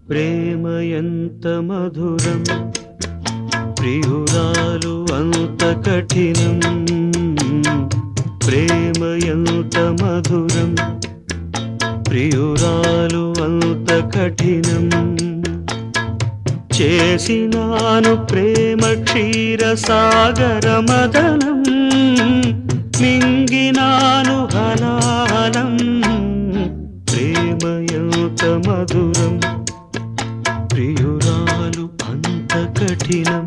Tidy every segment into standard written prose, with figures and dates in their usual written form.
ప్రేమ ఎంత మధురం, ప్రియురాలు అంత కఠినం. ప్రేమ ఎంత మధురం, ప్రియురాలు అంత కఠినం. చేసినాను ప్రేమ క్షీర సాగర మదనం, మింగినాను హలాలం. ప్రేమ ఎంత మధురం, ప్రియురాలు అంత కఠినం.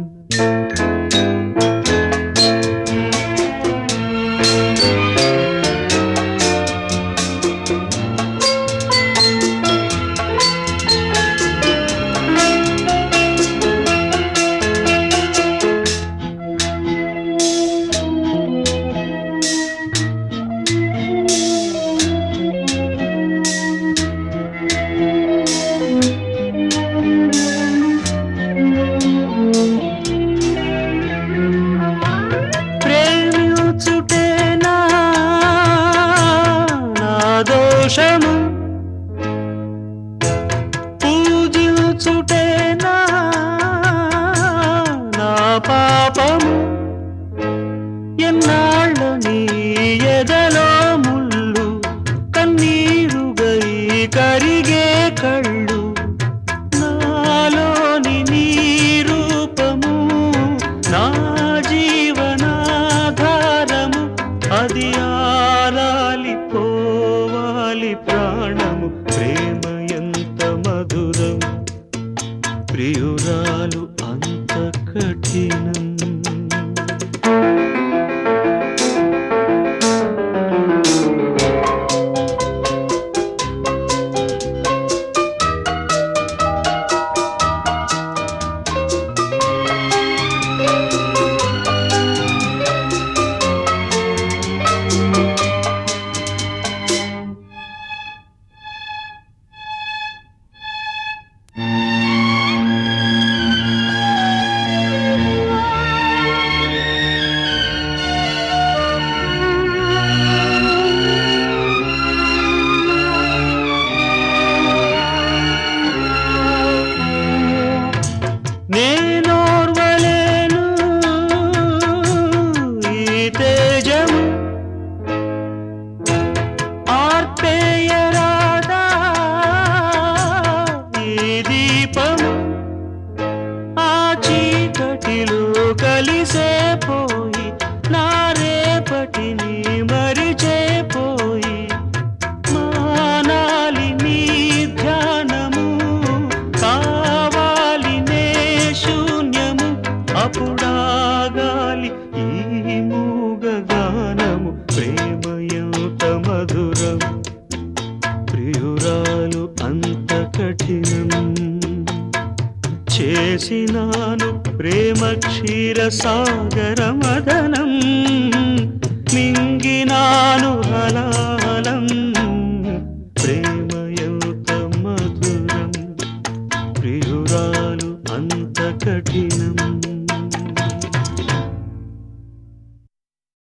దోషము పూజించుటేనా నా పాపము. ఎన్నాళ్ళ నీ ఎదలో ముళ్ళు, కన్నీరుగై కరిగే కళ్ళు. నాలోని నీ రూపము నా జీవనాధారము. అది ఆరాలిపోవాలి ప్రాణము. ప్రేమ ఎంత మధురం, ప్రియురాలు అంత కఠినం. నేనోర్వలేను ఈ తేజము, ఆర్పేయరాదా ఈ దీపము. ఆ చీకటిలో కలిసే పోయి నా రేపటిని మరిచేపోయి. మానాలి నీ ధ్యానము, అప్పుడాగాలి ఈ మూగగానము. ప్రేమ ఎంత మధురం, ప్రియురాలు అంత కఠినం. చేసినాను ప్రేమ క్షీర సాగర మదనం, మింగినాను హలాలం. ప్రేమ ఎంత మధురం, ప్రియురాలు అంత కఠినం.